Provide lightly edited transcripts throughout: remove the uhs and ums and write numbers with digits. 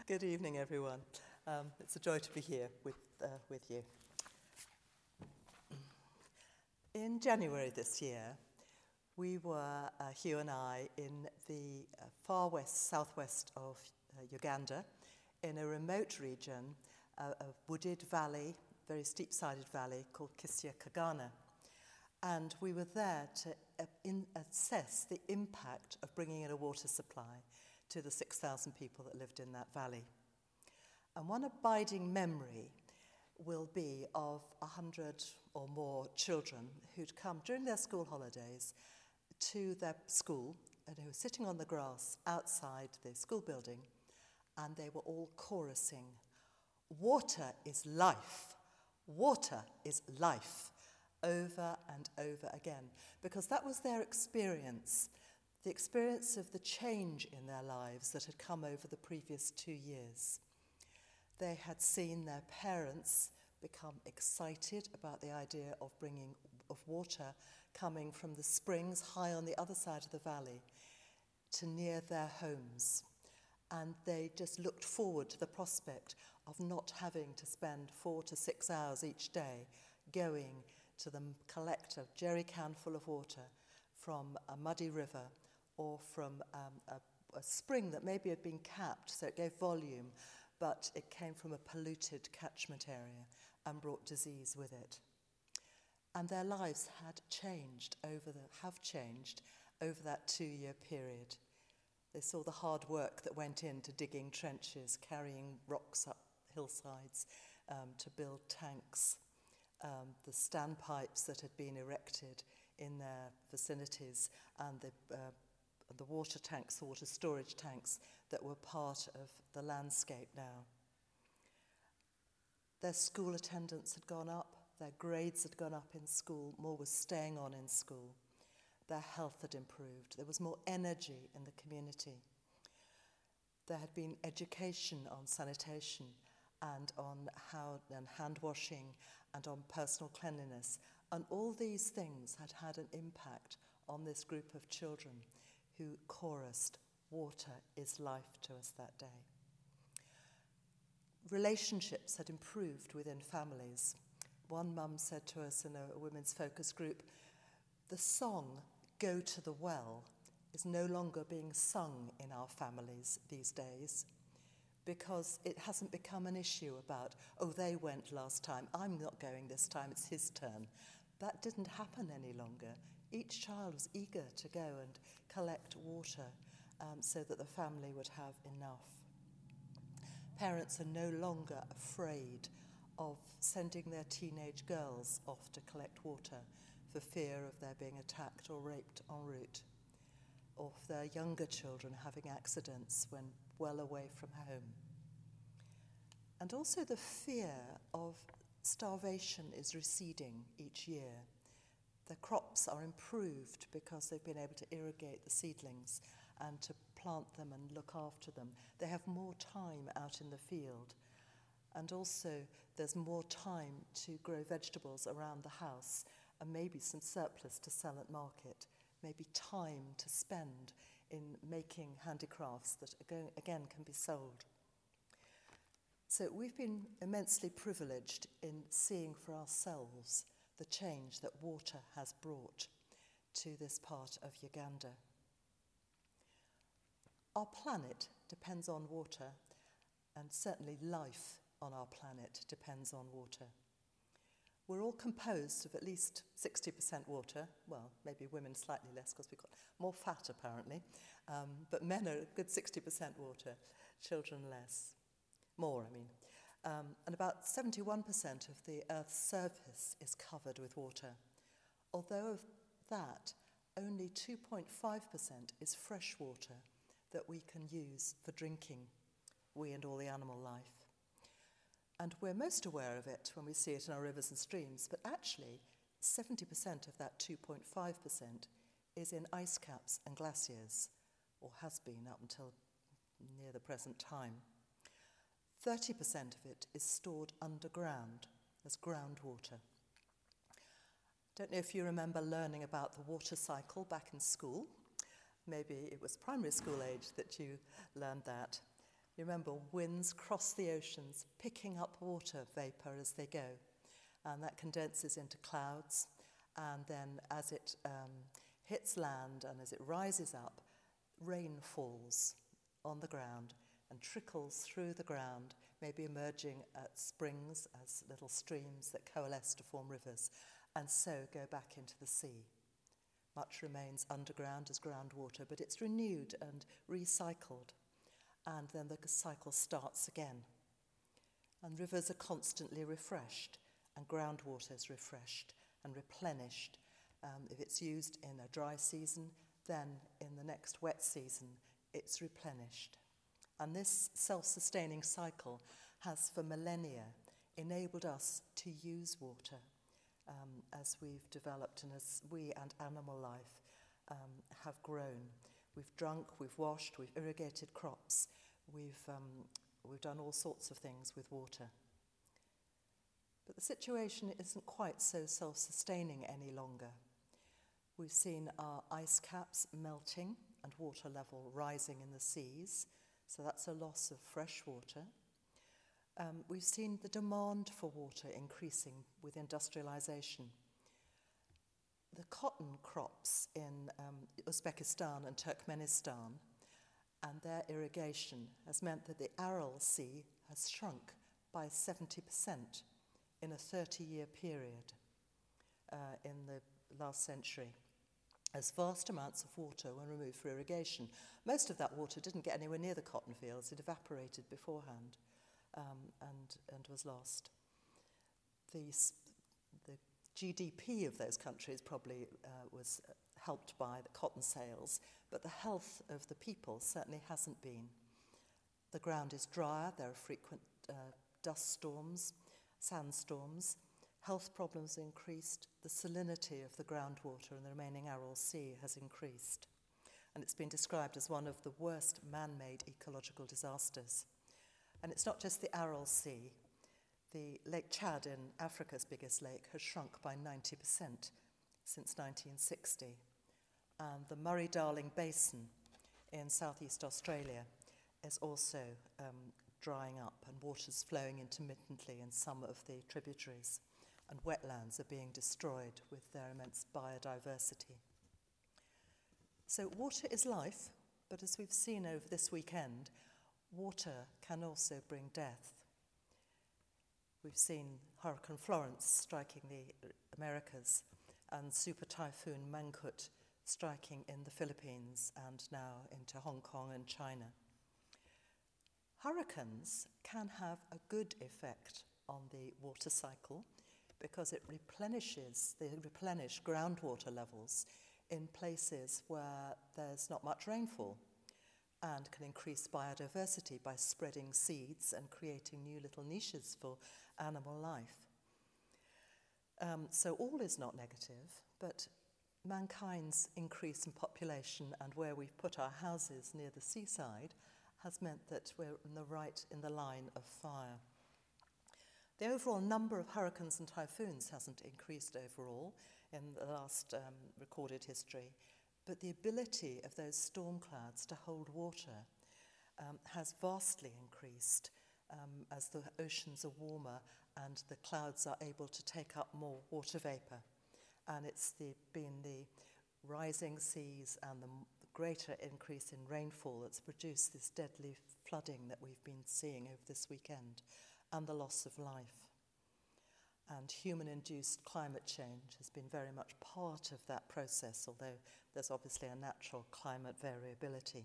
Good evening, everyone. It's a joy to be here with you. In January this year, we were, Hugh and I, in the far west, southwest of Uganda, in a remote region, a wooded valley, very steep-sided valley called Kisiakagana. And we were there to assess the impact of bringing in a water supply to the 6,000 people that lived in that valley. And one abiding memory will be of 100 or more children who'd come during their school holidays to their school and who were sitting on the grass outside the school building, and they were all chorusing, "Water is life, water is life," over and over again, because that was their experience, the experience of the change in their lives that had come over the previous 2 years. They had seen their parents become excited about the idea of water coming from the springs high on the other side of the valley to near their homes. And they just looked forward to the prospect of not having to spend 4 to 6 hours each day going to collect a jerry can full of water from a muddy river or from a spring that maybe had been capped so it gave volume, but it came from a polluted catchment area and brought disease with it. And their lives have changed over that 2-year period. They saw the hard work that went into digging trenches, carrying rocks up hillsides to build tanks, the standpipes that had been erected in their vicinities, and the water tanks, the water storage tanks that were part of the landscape now. Their school attendance had gone up, their grades had gone up in school, more was staying on in school. Their health had improved, there was more energy in the community. There had been education on sanitation and on hand washing and on personal cleanliness, and all these things had had an impact on this group of children who chorused, "Water is life" to us that day. Relationships had improved within families. One mum said to us in a women's focus group, the song, "Go to the Well," is no longer being sung in our families these days because it hasn't become an issue about, "Oh, they went last time, I'm not going this time, it's his turn." That didn't happen any longer. Each child was eager to go and collect water so that the family would have enough. Parents are no longer afraid of sending their teenage girls off to collect water for fear of their being attacked or raped en route, or of their younger children having accidents when well away from home. And also the fear of starvation is receding each year. The crops are improved because they've been able to irrigate the seedlings and to plant them and look after them. They have more time out in the field. And also there's more time to grow vegetables around the house and maybe some surplus to sell at market, maybe time to spend in making handicrafts that again can be sold. So we've been immensely privileged in seeing for ourselves the change that water has brought to this part of Uganda. Our planet depends on water, and certainly life on our planet depends on water. We're all composed of at least 60% water, well, maybe women slightly less because we've got more fat apparently, but men are a good 60% water, children less. More, I mean. And about 71% of the Earth's surface is covered with water. Although of that, only 2.5% is fresh water that we can use for drinking, we and all the animal life. And we're most aware of it when we see it in our rivers and streams, but actually 70% of that 2.5% is in ice caps and glaciers, or has been up until near the present time. 30% of it is stored underground as groundwater. Don't know if you remember learning about the water cycle back in school. Maybe it was primary school age that you learned that. You remember winds cross the oceans, picking up water vapor as they go, and that condenses into clouds, and then as it hits land and as it rises up, rain falls on the ground and trickles through the ground, maybe emerging at springs as little streams that coalesce to form rivers, and so go back into the sea. Much remains underground as groundwater, but it's renewed and recycled, and then the cycle starts again. And rivers are constantly refreshed, and groundwater is refreshed and replenished. If it's used in a dry season, then in the next wet season, it's replenished. And this self-sustaining cycle has for millennia enabled us to use water as we've developed and as we and animal life have grown. We've drunk, we've washed, we've irrigated crops, we've done all sorts of things with water. But the situation isn't quite so self-sustaining any longer. We've seen our ice caps melting and water level rising in the seas, so that's a loss of fresh water. We've seen the demand for water increasing with industrialization. The cotton crops in Uzbekistan and Turkmenistan and their irrigation has meant that the Aral Sea has shrunk by 70% in a 30-year period in the last century, as vast amounts of water were removed for irrigation. Most of that water didn't get anywhere near the cotton fields. It evaporated beforehand and was lost. The GDP of those countries probably was helped by the cotton sales, but the health of the people certainly hasn't been. The ground is drier, there are frequent dust storms, sandstorms, health problems increased, the salinity of the groundwater in the remaining Aral Sea has increased, and it's been described as one of the worst man-made ecological disasters. And it's not just the Aral Sea. The Lake Chad in Africa's biggest lake has shrunk by 90% since 1960. And the Murray-Darling Basin in southeast Australia is also drying up, and water's flowing intermittently in some of the tributaries, and wetlands are being destroyed with their immense biodiversity. So water is life, but as we've seen over this weekend, water can also bring death. We've seen Hurricane Florence striking the Americas and Super Typhoon Mangkhut striking in the Philippines and now into Hong Kong and China. Hurricanes can have a good effect on the water cycle because they replenish groundwater levels in places where there's not much rainfall, and can increase biodiversity by spreading seeds and creating new little niches for animal life. So all is not negative, but mankind's increase in population and where we've put our houses near the seaside has meant that we're in the line of fire. The overall number of hurricanes and typhoons hasn't increased overall in the last recorded history, but the ability of those storm clouds to hold water has vastly increased as the oceans are warmer and the clouds are able to take up more water vapor. And it's been the rising seas and the greater increase in rainfall that's produced this deadly flooding that we've been seeing over this weekend, and the loss of life. And human-induced climate change has been very much part of that process, although there's obviously a natural climate variability.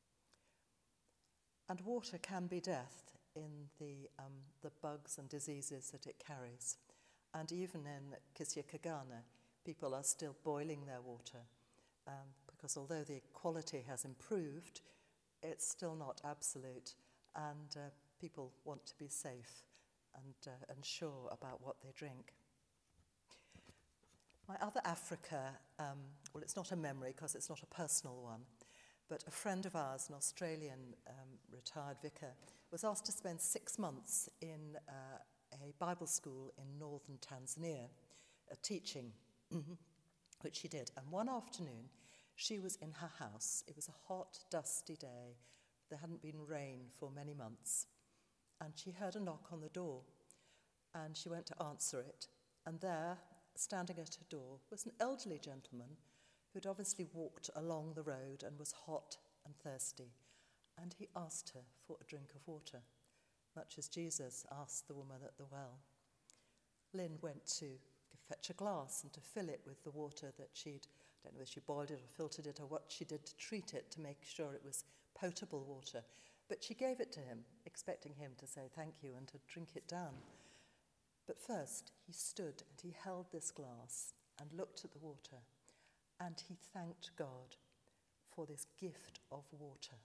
And water can be death in the bugs and diseases that it carries. And even in Kisya-Kagana, people are still boiling their water because although the quality has improved, it's still not absolute, and people want to be safe and sure about what they drink. My other Africa, well, it's not a memory because it's not a personal one, but a friend of ours, an Australian retired vicar, was asked to spend 6 months in a Bible school in northern Tanzania, teaching, which she did. And one afternoon, she was in her house. It was a hot, dusty day, There hadn't been rain for many months, and she heard a knock on the door, and she went to answer it, and there, standing at her door, was an elderly gentleman who'd obviously walked along the road and was hot and thirsty, and he asked her for a drink of water, much as Jesus asked the woman at the well. Lynn went to fetch a glass and to fill it with the water that I don't know whether she boiled it or filtered it or what she did to treat it to make sure it was potable water. But she gave it to him, expecting him to say thank you and to drink it down. But first, he stood and he held this glass and looked at the water, and he thanked God for this gift of water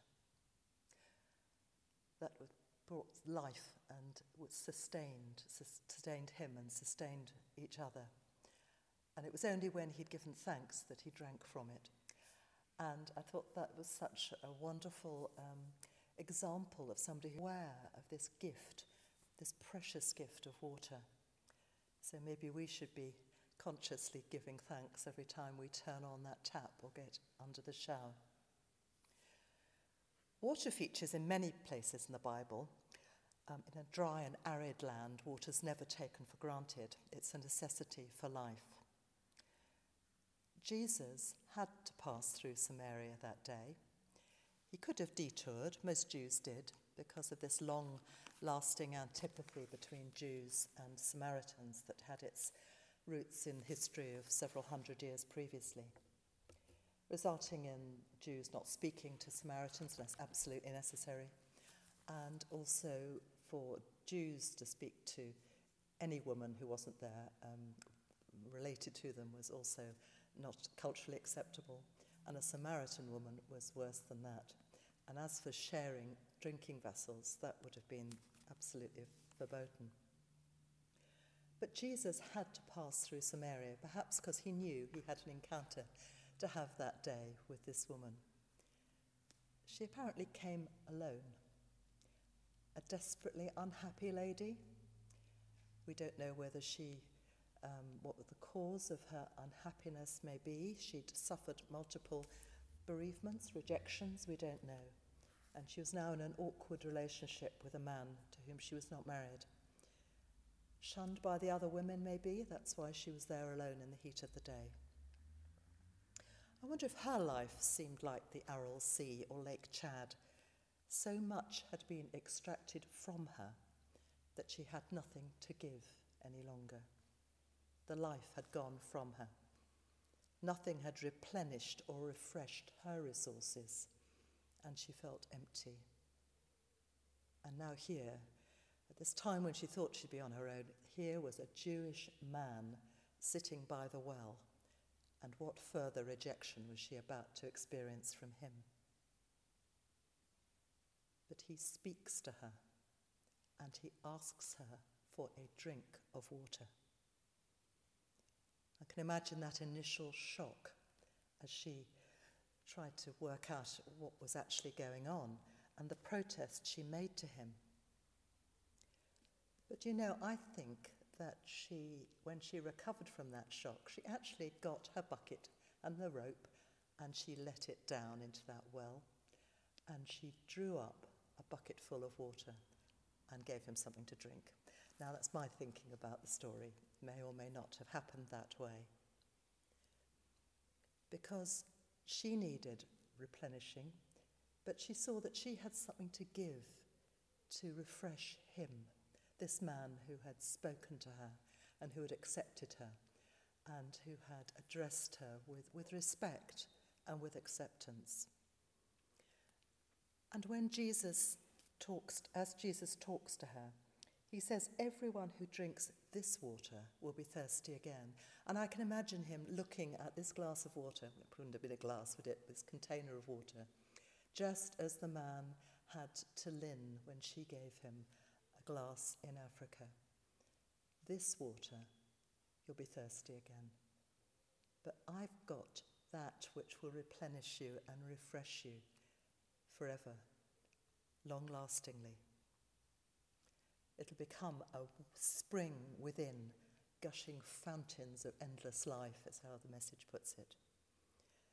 that brought life and sustained him and sustained each other. And it was only when he'd given thanks that he drank from it. And I thought that was such a wonderful example of somebody aware of this gift, this precious gift of water. So maybe we should be consciously giving thanks every time we turn on that tap or get under the shower. Water features in many places in the Bible. In a dry and arid land, water's never taken for granted. It's a necessity for life. Jesus had to pass through Samaria that day. He could have detoured, most Jews did, because of this long-lasting antipathy between Jews and Samaritans that had its roots in history of several hundred years previously, resulting in Jews not speaking to Samaritans unless absolutely necessary, and also for Jews to speak to any woman who wasn't there, related to them, was also not culturally acceptable, and a Samaritan woman was worse than that. And as for sharing drinking vessels, that would have been absolutely verboten. But Jesus had to pass through Samaria, perhaps because he knew he had an encounter to have that day with this woman. She apparently came alone. A desperately unhappy lady. We don't know whether what the cause of her unhappiness may be. She'd suffered multiple bereavements, rejections, we don't know. And she was now in an awkward relationship with a man to whom she was not married. Shunned by the other women, maybe. That's why she was there alone in the heat of the day. I wonder if her life seemed like the Aral Sea or Lake Chad. So much had been extracted from her that she had nothing to give any longer. The life had gone from her. Nothing had replenished or refreshed her resources, and she felt empty. And now here, at this time when she thought she'd be on her own, here was a Jewish man sitting by the well, and what further rejection was she about to experience from him? But he speaks to her, and he asks her for a drink of water. I can imagine that initial shock as she tried to work out what was actually going on and the protest she made to him. But I think that when she recovered from that shock, she actually got her bucket and the rope and she let it down into that well, and she drew up a bucket full of water and gave him something to drink. Now, that's my thinking about the story. May or may not have happened that way. Because she needed replenishing, but she saw that she had something to give to refresh him, this man who had spoken to her and who had accepted her and who had addressed her with respect and with acceptance. And when Jesus talks to her, he says, everyone who drinks this water will be thirsty again. And I can imagine him looking at this glass of water, it wouldn't have been a glass, would it, this container of water, just as the man had to Lynn when she gave him a glass in Africa. This water, you'll be thirsty again. But I've got that which will replenish you and refresh you forever, long-lastingly. It'll become a spring within, gushing fountains of endless life, is how the message puts it.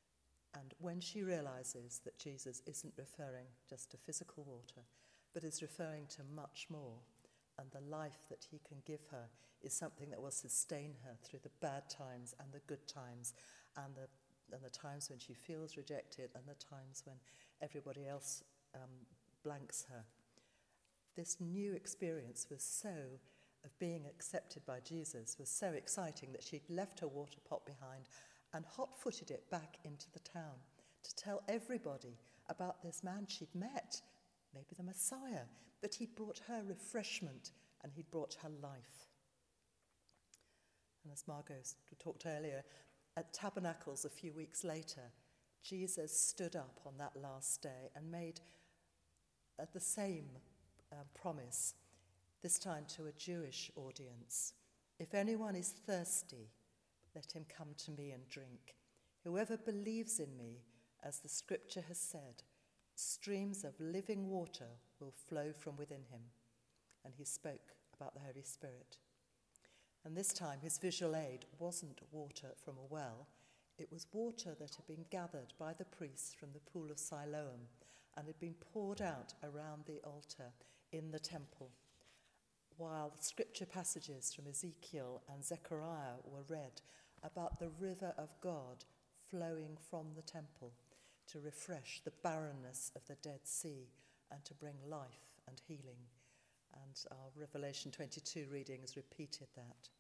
And when she realizes that Jesus isn't referring just to physical water, but is referring to much more, and the life that he can give her is something that will sustain her through the bad times and the good times, and the times when she feels rejected and the times when everybody else blanks her. This new experience of being accepted by Jesus was so exciting that she'd left her water pot behind and hot-footed it back into the town to tell everybody about this man she'd met, maybe the Messiah, that he'd brought her refreshment and he'd brought her life. And as Margot talked earlier, at Tabernacles a few weeks later, Jesus stood up on that last day and made the same promise, this time to a Jewish audience. If anyone is thirsty, let him come to me and drink. Whoever believes in me, as the scripture has said, streams of living water will flow from within him. And he spoke about the Holy Spirit. And this time his visual aid wasn't water from a well, it was water that had been gathered by the priests from the pool of Siloam and had been poured out around the altar in the temple, while the scripture passages from Ezekiel and Zechariah were read about the river of God flowing from the temple to refresh the barrenness of the Dead Sea and to bring life and healing. And our Revelation 22 reading has repeated that.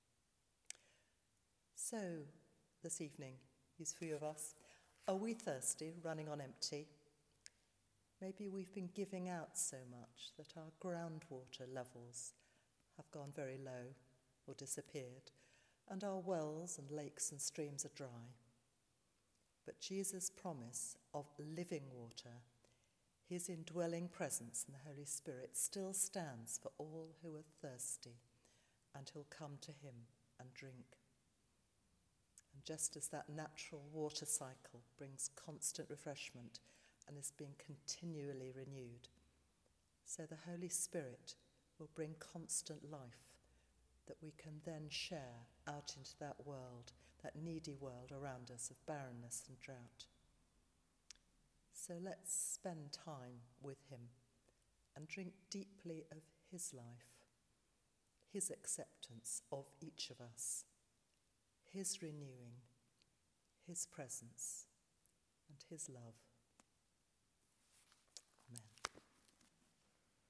So, this evening, these few of us, are we thirsty, running on empty? Maybe we've been giving out so much that our groundwater levels have gone very low or disappeared, and our wells and lakes and streams are dry. But Jesus' promise of living water, his indwelling presence in the Holy Spirit, still stands for all who are thirsty, and who'll come to him and drink. And just as that natural water cycle brings constant refreshment and is being continually renewed, so the Holy Spirit will bring constant life that we can then share out into that world, that needy world around us of barrenness and drought. So let's spend time with him and drink deeply of his life, his acceptance of each of us, his renewing, his presence, and his love.